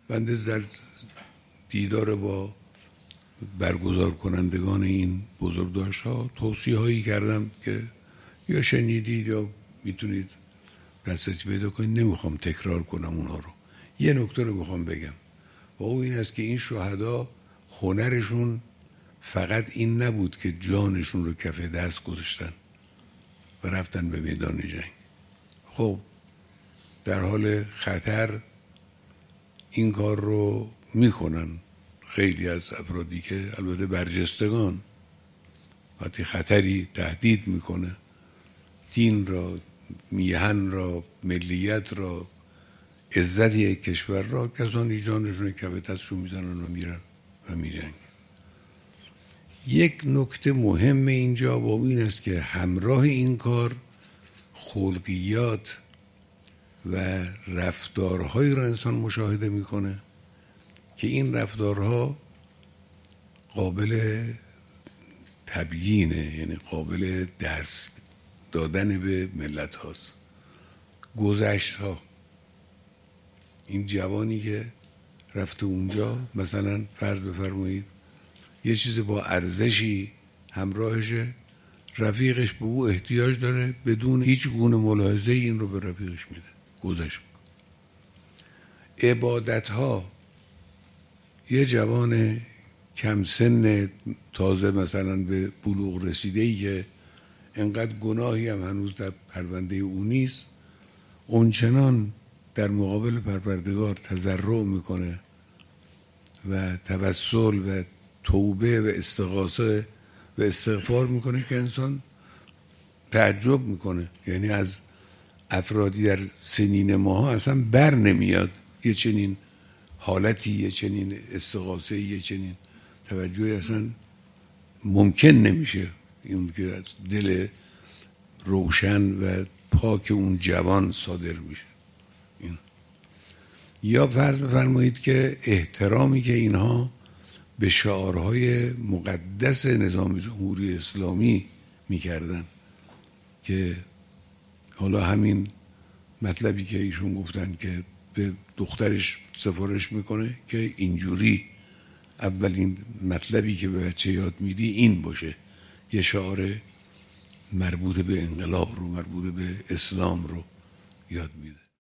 بنده در دیدار با برگزار کنندگان این بزرگداشت ها توصیه هایی کردم که یا شنیدید یا میتونید دسترسی پیدا کنید، نمیخوام تکرار کنم اونها رو. یه نکته رو میخوام بگم و او این است که این شهدا هنرشون فقط این نبود که جانشون رو کف دست گذاشتن و رفتن به میدان جنگ. خب در حال خطر این کار رو میکنن خیلی از افرادی که البته برجستگان، وقتی خطری تهدید میکنه دین را، میهن را، ملیت را، عزت یک کشور را، کسانی جانشون کف دستشون میزنن و میرن و میجنگن. یک نکته مهم اینجا با این است که همراه این کار خلقیات و رفتارهایی را انسان مشاهده میکنه که این رفتارها قابل تبیینه، یعنی قابل دست دادن به ملت هاست. گذشت ها، این جوانی که رفته اونجا مثلا فرض بفرمایید یه چیز با ارزشی همراهشه، رفیقش به او احتیاج داره، بدون هیچ گونه ملاحظه این رو به رفیقش میده، گذشت. عبادت ها، یه جوان کم سن تازه مثلا به بلوغ رسیده‌ای که انقدر گناهی هم هنوز در پرونده او نیست، اونچنان در مقابل پروردگار تضرع میکنه و توسل و توبه و استغاثه و استغفار میکنه که انسان تعجب میکنه. یعنی از افرادی در سنین ماها اصلا بر نمیاد یه چنین حالتی، یه چنین استغاثه، یه چنین توجهی اصلا ممکن نمیشه این که از دل روشن و پاک اون جوان صادر میشه. این یا فرض بفرمایید که احترامی که اینها به شعارهای مقدس نظام جمهوری اسلامی میکردن، که حالا همین مطلبی که ایشون گفتن که به دخترش سفارش میکنه که اینجوری اولین مطلبی که به بچه یاد میدی این باشه، یه شعار مربوط به انقلاب رو، مربوط به اسلام رو یاد میده.